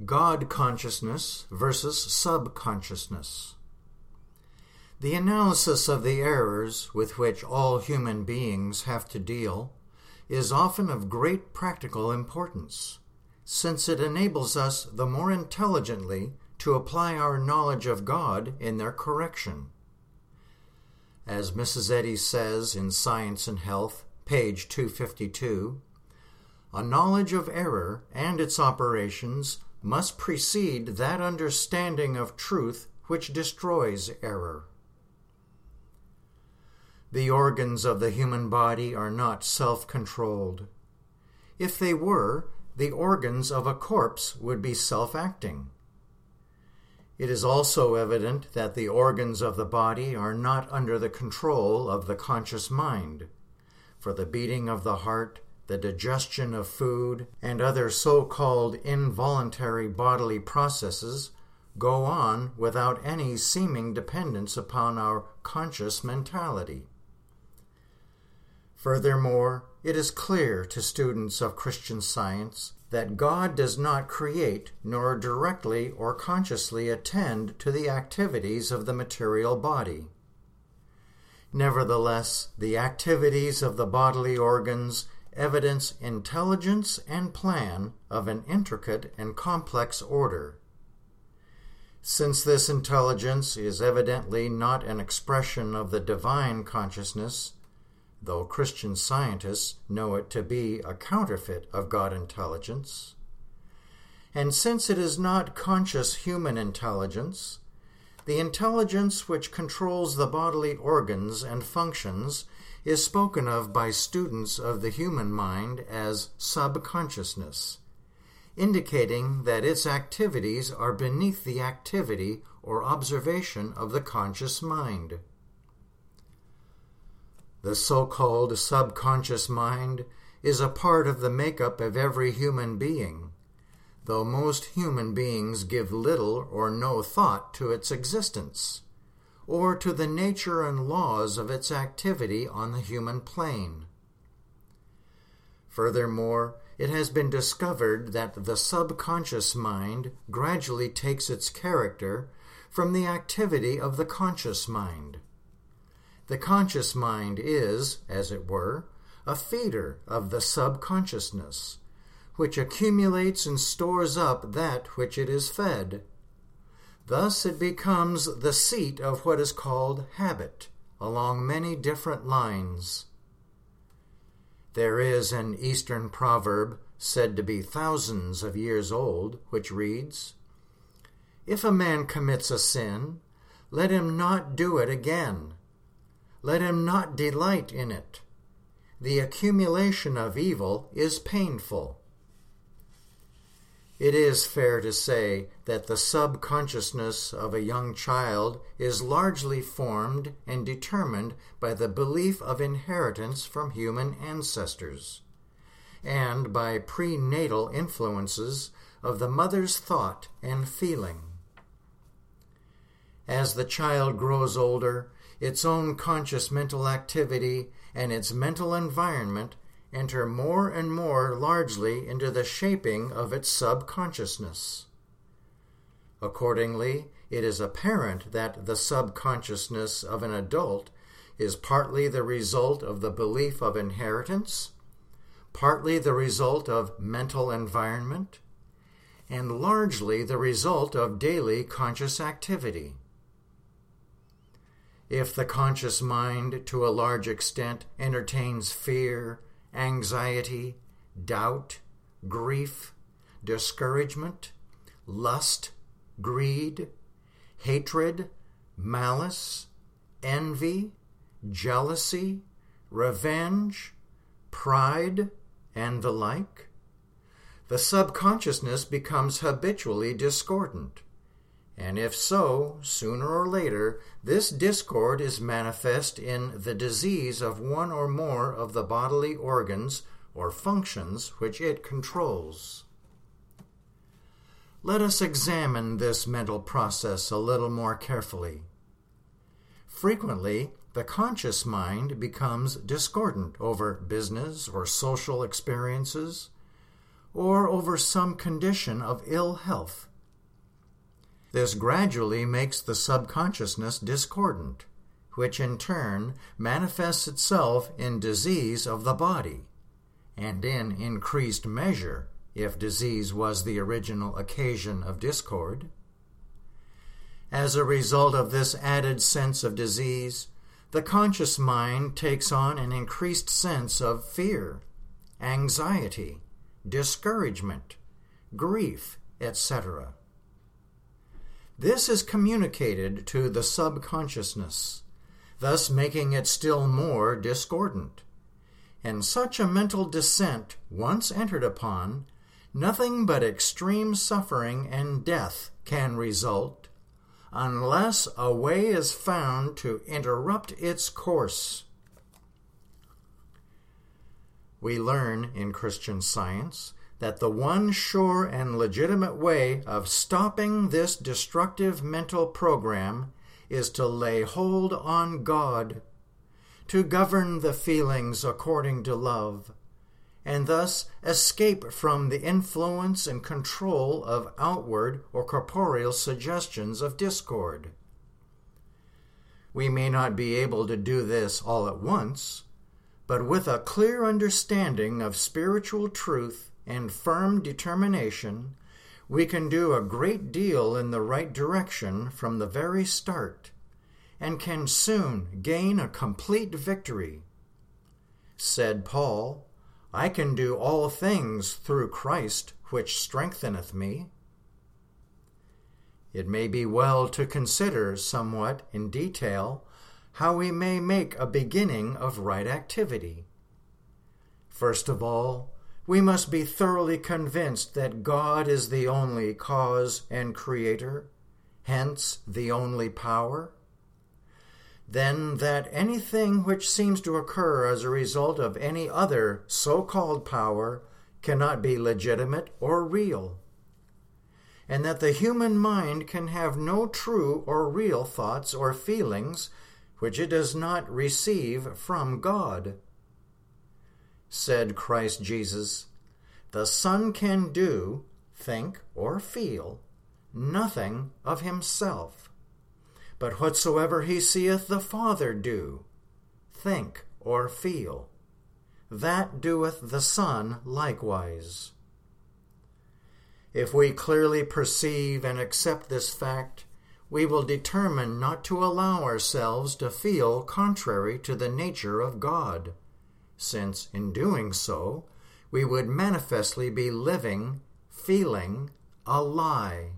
God consciousness versus subconsciousness. The analysis of the errors with which all human beings have to deal is often of great practical importance, since it enables us the more intelligently to apply our knowledge of God in their correction. As Mrs. Eddy says in Science and Health, page 252, a knowledge of error and its operations must precede that understanding of truth which destroys error. The organs of the human body are not self-controlled. If they were, the organs of a corpse would be self-acting. It is also evident that the organs of the body are not under the control of the conscious mind, for the beating of the heart, the digestion of food, and other so-called involuntary bodily processes go on without any seeming dependence upon our conscious mentality. Furthermore, it is clear to students of Christian Science that God does not create nor directly or consciously attend to the activities of the material body. Nevertheless, the activities of the bodily organs evidence intelligence and plan of an intricate and complex order. Since this intelligence is evidently not an expression of the divine consciousness, though Christian scientists know it to be a counterfeit of God intelligence, and since it is not conscious human intelligence, the intelligence which controls the bodily organs and functions is spoken of by students of the human mind as subconsciousness, indicating that its activities are beneath the activity or observation of the conscious mind. The so-called subconscious mind is a part of the makeup of every human being, though most human beings give little or no thought to its existence, or to the nature and laws of its activity on the human plane. Furthermore, it has been discovered that the subconscious mind gradually takes its character from the activity of the conscious mind. The conscious mind is, as it were, a feeder of the subconsciousness, which accumulates and stores up that which it is fed. Thus it becomes the seat of what is called habit, along many different lines. There is an Eastern proverb, said to be thousands of years old, which reads, "If a man commits a sin, let him not do it again. Let him not delight in it. The accumulation of evil is painful." It is fair to say that the subconsciousness of a young child is largely formed and determined by the belief of inheritance from human ancestors, and by prenatal influences of the mother's thought and feeling. As the child grows older, its own conscious mental activity and its mental environment enter more and more largely into the shaping of its subconsciousness. Accordingly, it is apparent that the subconsciousness of an adult is partly the result of the belief of inheritance, partly the result of mental environment, and largely the result of daily conscious activity. If the conscious mind, to a large extent, entertains fear, anxiety, doubt, grief, discouragement, lust, greed, hatred, malice, envy, jealousy, revenge, pride, and the like, the subconsciousness becomes habitually discordant. And if so, sooner or later, this discord is manifest in the disease of one or more of the bodily organs or functions which it controls. Let us examine this mental process a little more carefully. Frequently, the conscious mind becomes discordant over business or social experiences, or over some condition of ill health. This gradually makes the subconsciousness discordant, which in turn manifests itself in disease of the body, and in increased measure, if disease was the original occasion of discord. As a result of this added sense of disease, the conscious mind takes on an increased sense of fear, anxiety, discouragement, grief, etc. This is communicated to the subconsciousness, thus making it still more discordant. And such a mental descent, once entered upon, nothing but extreme suffering and death can result, unless a way is found to interrupt its course. We learn in Christian Science that the one sure and legitimate way of stopping this destructive mental program is to lay hold on God, to govern the feelings according to love, and thus escape from the influence and control of outward or corporeal suggestions of discord. We may not be able to do this all at once, but with a clear understanding of spiritual truth and firm determination, we can do a great deal in the right direction from the very start, and can soon gain a complete victory. Said Paul, "I can do all things through Christ, which strengtheneth me." It may be well to consider somewhat in detail how we may make a beginning of right activity. First of all, we must be thoroughly convinced that God is the only cause and creator, hence the only power. Then that anything which seems to occur as a result of any other so-called power cannot be legitimate or real, and that the human mind can have no true or real thoughts or feelings which it does not receive from God. Said Christ Jesus, "The Son can do, think, or feel nothing of himself, but whatsoever he seeth the Father do, think, or feel, that doeth the Son likewise." If we clearly perceive and accept this fact, we will determine not to allow ourselves to feel contrary to the nature of God, since in doing so, we would manifestly be living, feeling a lie.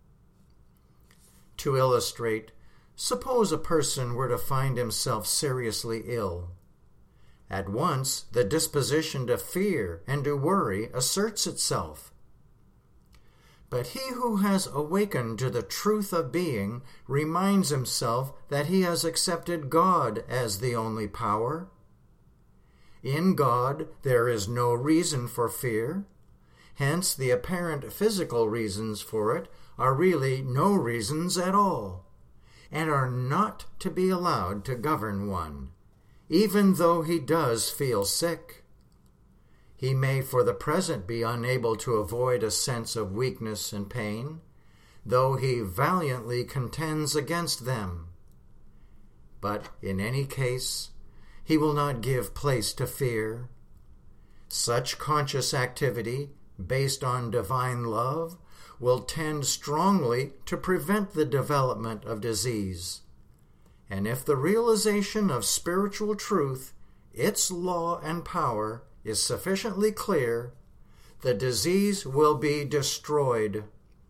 To illustrate, suppose a person were to find himself seriously ill. At once, the disposition to fear and to worry asserts itself. But he who has awakened to the truth of being reminds himself that he has accepted God as the only power. In God there is no reason for fear, hence the apparent physical reasons for it are really no reasons at all, and are not to be allowed to govern one, even though he does feel sick. He may for the present be unable to avoid a sense of weakness and pain, though he valiantly contends against them. But in any case, he will not give place to fear. Such conscious activity, based on divine love, will tend strongly to prevent the development of disease. And if the realization of spiritual truth, its law and power, is sufficiently clear, the disease will be destroyed.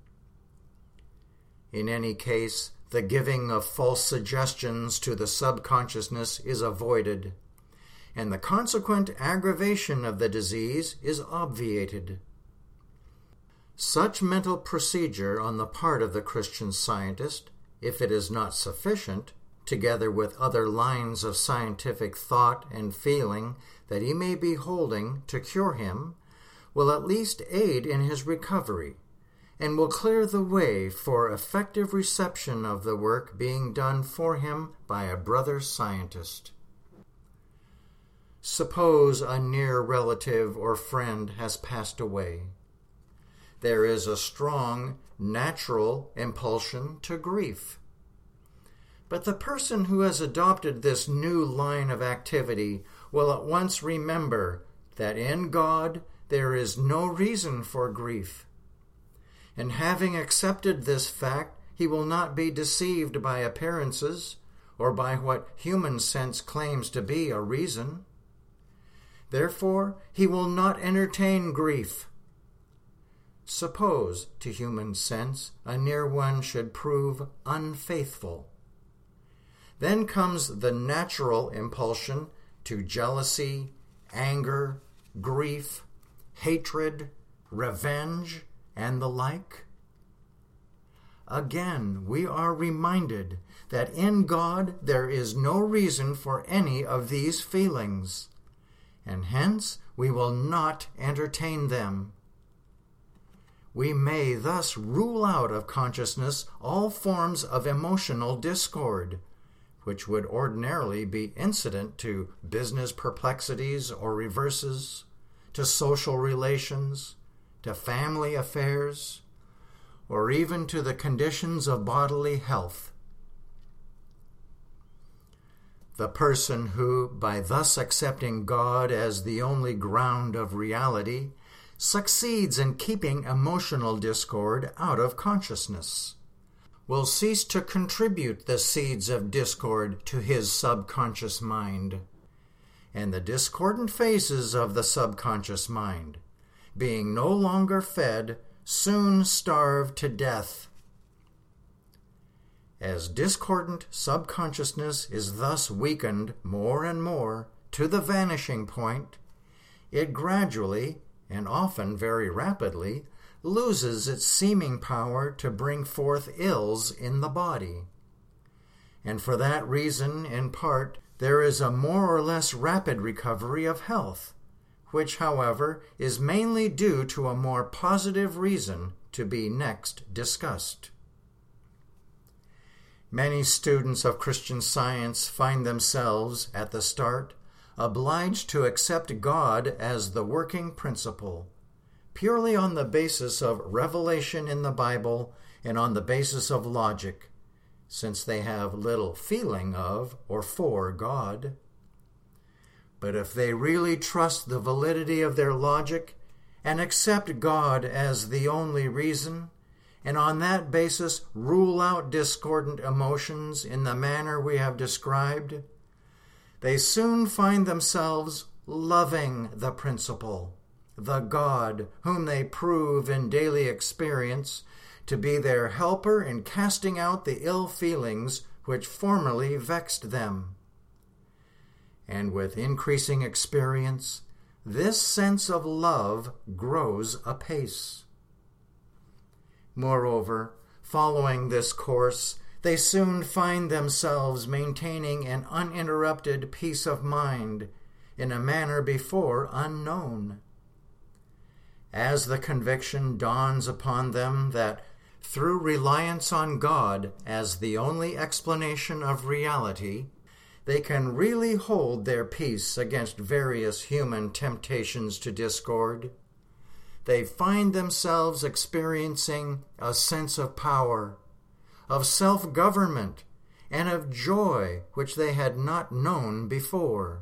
In any case, the giving of false suggestions to the subconsciousness is avoided, and the consequent aggravation of the disease is obviated. Such mental procedure on the part of the Christian Scientist, if it is not sufficient, together with other lines of scientific thought and feeling that he may be holding to cure him, will at least aid in his recovery, and will clear the way for effective reception of the work being done for him by a brother scientist. Suppose a near relative or friend has passed away. There is a strong, natural impulsion to grief. But the person who has adopted this new line of activity will at once remember that in God there is no reason for grief. And having accepted this fact, he will not be deceived by appearances or by what human sense claims to be a reason. Therefore, he will not entertain grief. Suppose, to human sense, a near one should prove unfaithful. Then comes the natural impulsion to jealousy, anger, grief, hatred, revenge, and the like. Again, we are reminded that in God there is no reason for any of these feelings, and hence we will not entertain them. We may thus rule out of consciousness all forms of emotional discord, which would ordinarily be incident to business perplexities or reverses, to social relations, to family affairs, or even to the conditions of bodily health. The person who, by thus accepting God as the only ground of reality, succeeds in keeping emotional discord out of consciousness, will cease to contribute the seeds of discord to his subconscious mind, and the discordant phases of the subconscious mind, being no longer fed, soon starve to death. As discordant subconsciousness is thus weakened more and more to the vanishing point, it gradually, and often very rapidly, loses its seeming power to bring forth ills in the body. And for that reason, in part, there is a more or less rapid recovery of health, which, however, is mainly due to a more positive reason to be next discussed. Many students of Christian Science find themselves, at the start, obliged to accept God as the working principle, purely on the basis of revelation in the Bible and on the basis of logic, since they have little feeling of or for God. But if they really trust the validity of their logic and accept God as the only reason, and on that basis rule out discordant emotions in the manner we have described, they soon find themselves loving the principle, the God whom they prove in daily experience to be their helper in casting out the ill feelings which formerly vexed them. And with increasing experience, this sense of love grows apace. Moreover, following this course, they soon find themselves maintaining an uninterrupted peace of mind in a manner before unknown. As the conviction dawns upon them that through reliance on God as the only explanation of reality, they can really hold their peace against various human temptations to discord, they find themselves experiencing a sense of power, of self-government, and of joy which they had not known before.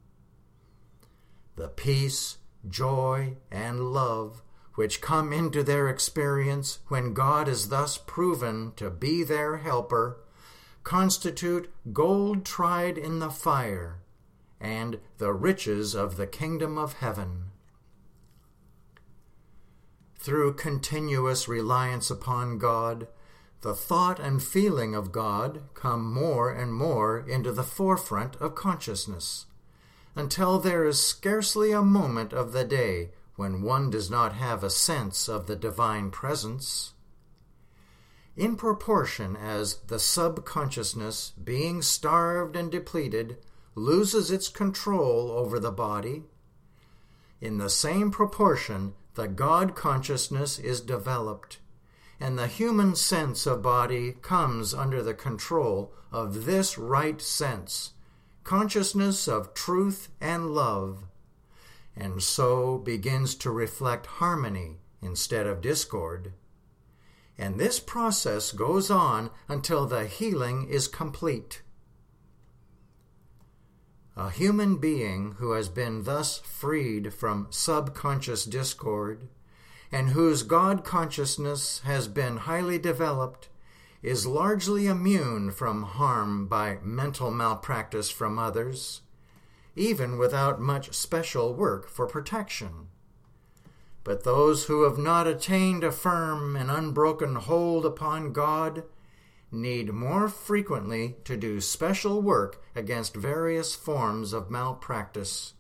The peace, joy, and love which come into their experience when God is thus proven to be their helper constitute gold tried in the fire and the riches of the kingdom of heaven. Through continuous reliance upon God, the thought and feeling of God come more and more into the forefront of consciousness, until there is scarcely a moment of the day when one does not have a sense of the divine presence. In proportion as the subconsciousness, being starved and depleted, loses its control over the body, in the same proportion the God consciousness is developed, and the human sense of body comes under the control of this right sense, consciousness of truth and love, and so begins to reflect harmony instead of discord. And this process goes on until the healing is complete. A human being who has been thus freed from subconscious discord and whose God consciousness has been highly developed is largely immune from harm by mental malpractice from others, even without much special work for protection. But those who have not attained a firm and unbroken hold upon God need more frequently to do special work against various forms of malpractice.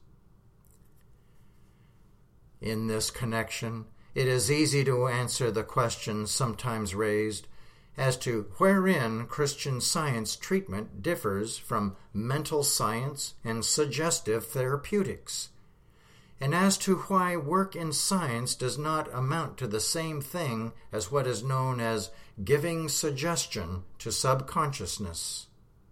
In this connection, it is easy to answer the question sometimes raised as to wherein Christian Science treatment differs from mental science and suggestive therapeutics, and as to why work in science does not amount to the same thing as what is known as giving suggestion to subconsciousness.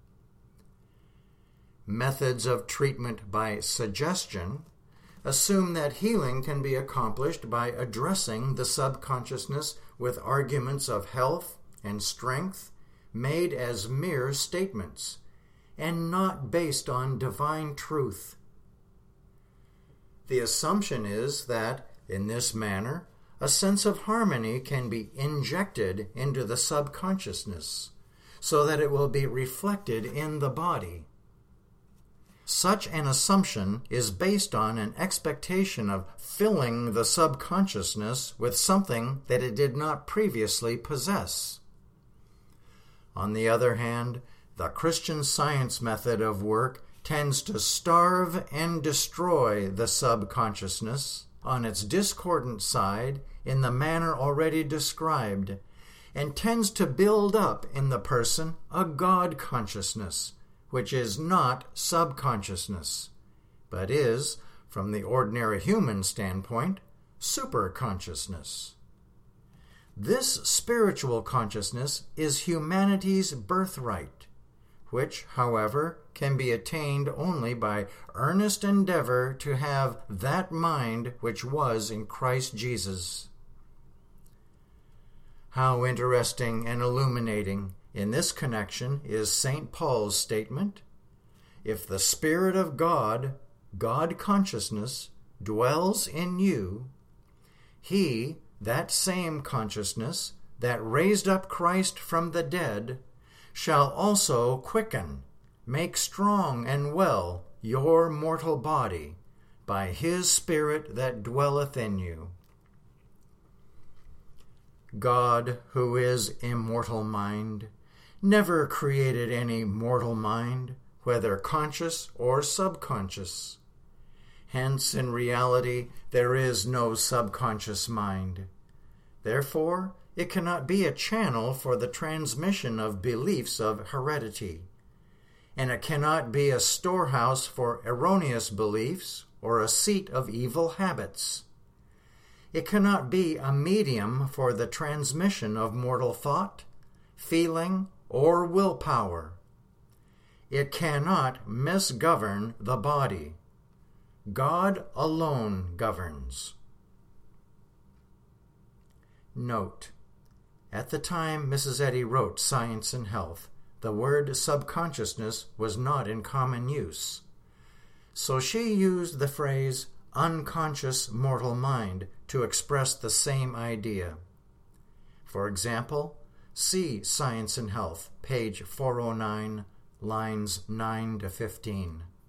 Methods of treatment by suggestion assume that healing can be accomplished by addressing the subconsciousness with arguments of health and strength made as mere statements and not based on divine truth. The assumption is that, in this manner, a sense of harmony can be injected into the subconsciousness so that it will be reflected in the body. Such an assumption is based on an expectation of filling the subconsciousness with something that it did not previously possess. On the other hand, the Christian Science method of work tends to starve and destroy the subconsciousness on its discordant side in the manner already described, and tends to build up in the person a God consciousness, which is not subconsciousness, but is, from the ordinary human standpoint, superconsciousness. This spiritual consciousness is humanity's birthright, which, however, can be attained only by earnest endeavor to have that mind which was in Christ Jesus. How interesting and illuminating in this connection is St. Paul's statement, "If the Spirit of God, God consciousness, dwells in you, He, that same consciousness that raised up Christ from the dead, shall also quicken, make strong and well your mortal body by His Spirit that dwelleth in you." God, who is immortal mind, never created any mortal mind, whether conscious or subconscious. Hence, in reality, there is no subconscious mind. Therefore, it cannot be a channel for the transmission of beliefs of heredity, and it cannot be a storehouse for erroneous beliefs or a seat of evil habits. It cannot be a medium for the transmission of mortal thought, feeling, or willpower. It cannot misgovern the body. God alone governs. Note: at the time Mrs. Eddy wrote Science and Health, the word subconsciousness was not in common use. So she used the phrase unconscious mortal mind to express the same idea. For example, see Science and Health, page 409, lines 9 to 15.